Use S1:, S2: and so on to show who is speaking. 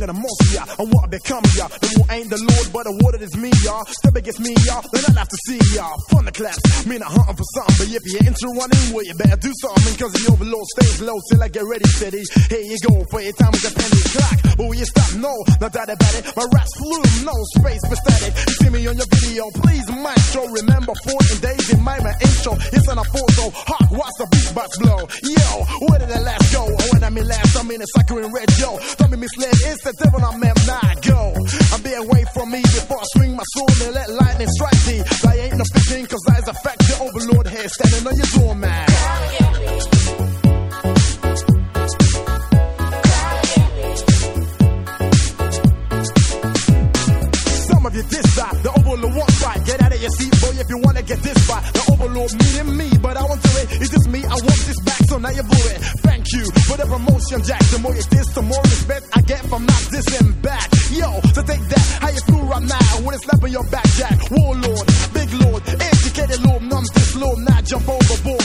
S1: stronger than most of ya. And what I become ya. The war ain't the Lord, but the water is me, y'all. Step against me, y'all. Then I'll have to see y'all. Fun the claps. Me not hunting for something, but if you're into running, well, you better do something. Cause the overload stays low till I get ready, steady. Here you go, for your time with the penny clock. But will you stop? No, not that about it. My rap's fluid, no space for static. You see me on your video, please, maestro. Remember 14 days in my intro. It's on a photo. Hawk, watch the beatbox blow. Yo, where did the last go? When I mean last, I mean a sucker in red, yo. Don't be misled, it's the devil I meant not go. I be away from me before I swing my sword and let lightning strike thee. That ain't no fitting, cause that is a fact. The overlord here standing on your door, man. Some of you diss that, the overlord won't fight. Get out of your seat, boy, if you wanna get this fight. The overlord meaning me, but I won't do it. It's just me, I want this back, so now you blew it. Thank you for the promotion, Jack. The more you diss, the more respect I get from not dissing back. Yo, so take that, how you feel right now when it's slapping your back, Jack. Warlord, big lord, educated lord, numb this lord, now jump overboard.